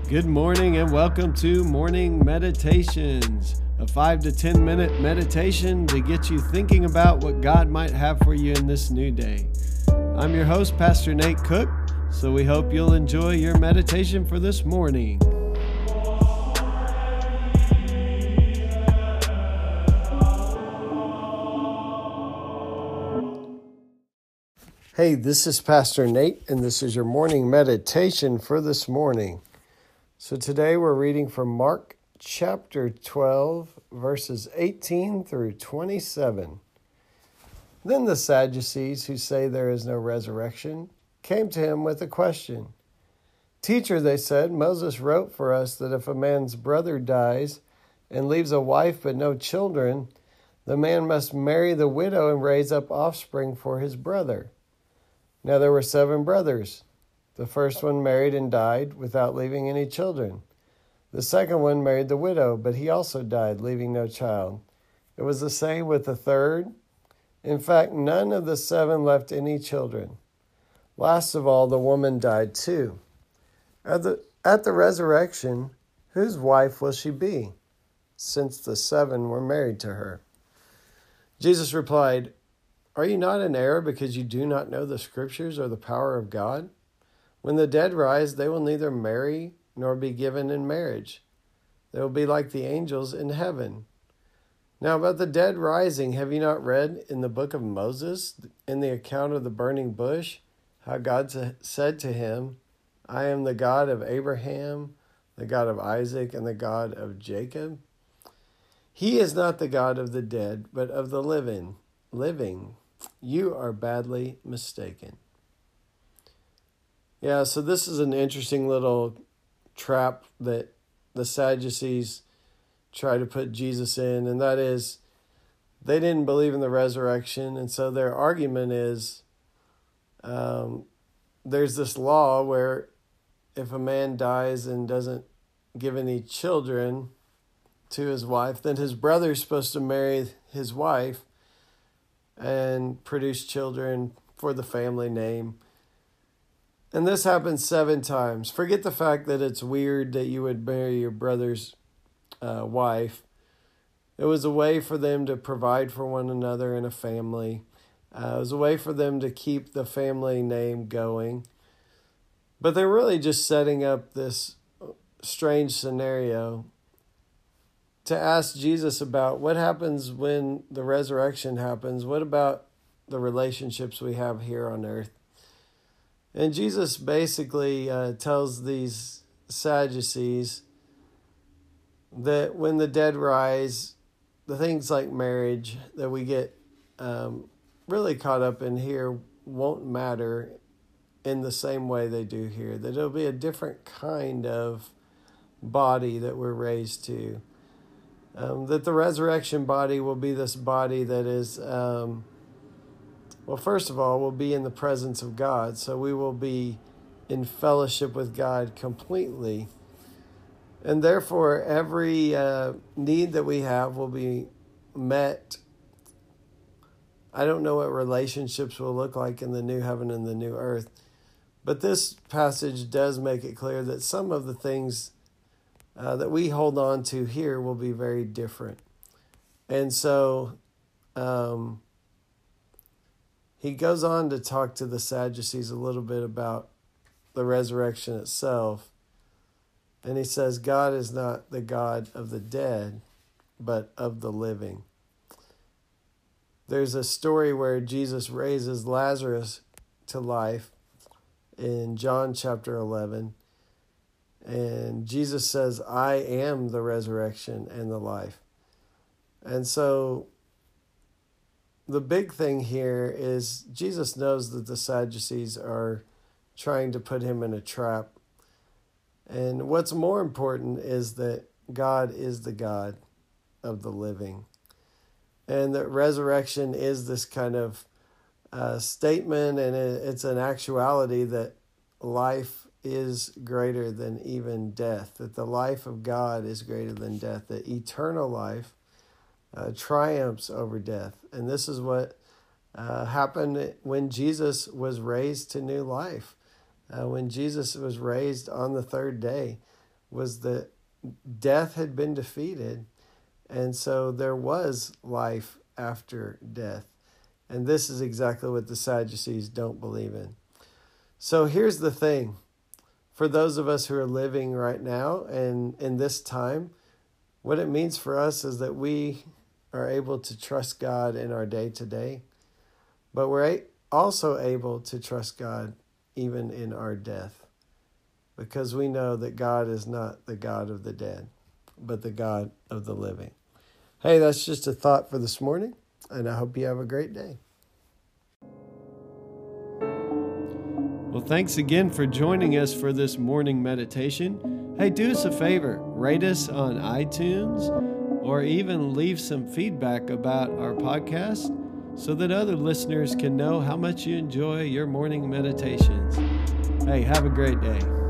Good morning and welcome to Morning Meditations, a 5 to 10 minute meditation to get you thinking about what God might have for you in this new day. I'm your host, Pastor Nate Cook, so we hope you'll enjoy your meditation for this morning. Hey, this is Pastor Nate, and this is your morning meditation for this morning. So today we're reading from Mark chapter 12, verses 18 through 27. Then the Sadducees, who say there is no resurrection, came to him with a question. Teacher, they said, Moses wrote for us that if a man's brother dies and leaves a wife but no children, the man must marry the widow and raise up offspring for his brother. Now there were 7 brothers. The first one married and died without leaving any children. The second one married the widow, but he also died, leaving no child. It was the same with the third. In fact, none of the 7 left any children. Last of all, the woman died too. At the resurrection, whose wife will she be, since the 7 were married to her? Jesus replied, Are you not in error because you do not know the Scriptures or the power of God? When the dead rise, they will neither marry nor be given in marriage. They will be like the angels in heaven. Now about the dead rising, have you not read in the book of Moses, in the account of the burning bush, how God said to him, I am the God of Abraham, the God of Isaac, and the God of Jacob? He is not the God of the dead, but of the living. You are badly mistaken. Yeah, so this is an interesting little trap that the Sadducees try to put Jesus in, and that is they didn't believe in the resurrection, and so their argument is there's this law where if a man dies and doesn't give any children to his wife, then his brother's supposed to marry his wife and produce children for the family name. And this happens 7 times. Forget the fact that it's weird that you would marry your brother's wife. It was a way for them to provide for one another in a family. It was a way for them to keep the family name going. But they're really just setting up this strange scenario to ask Jesus about what happens when the resurrection happens. What about the relationships we have here on earth? And Jesus basically tells these Sadducees that when the dead rise, the things like marriage that we get really caught up in here won't matter in the same way they do here. That it'll be a different kind of body that we're raised to. That the resurrection body will be this body that is... Well, first of all, we'll be in the presence of God, so we will be in fellowship with God completely. And therefore, every need that we have will be met. I don't know what relationships will look like in the new heaven and the new earth, but this passage does make it clear that some of the things that we hold on to here will be very different. And so... he goes on to talk to the Sadducees a little bit about the resurrection itself. And he says, God is not the God of the dead, but of the living. There's a story where Jesus raises Lazarus to life in John chapter 11. And Jesus says, I am the resurrection and the life. And so the big thing here is Jesus knows that the Sadducees are trying to put him in a trap. And what's more important is that God is the God of the living. And that resurrection is this kind of statement, and it's an actuality that life is greater than even death, that the life of God is greater than death, that eternal life triumphs over death. And this is what happened when Jesus was raised to new life. When Jesus was raised on the 3rd day, was that death had been defeated, and so there was life after death. And this is exactly what the Sadducees don't believe in. So here's the thing. For those of us who are living right now and in this time, what it means for us is that we are able to trust God in our day-to-day, but we're also able to trust God even in our death, because we know that God is not the God of the dead, but the God of the living. Hey, that's just a thought for this morning, and I hope you have a great day. Well, thanks again for joining us for this morning meditation. Hey, do us a favor, rate us on iTunes, or even leave some feedback about our podcast so that other listeners can know how much you enjoy your morning meditations. Hey, have a great day.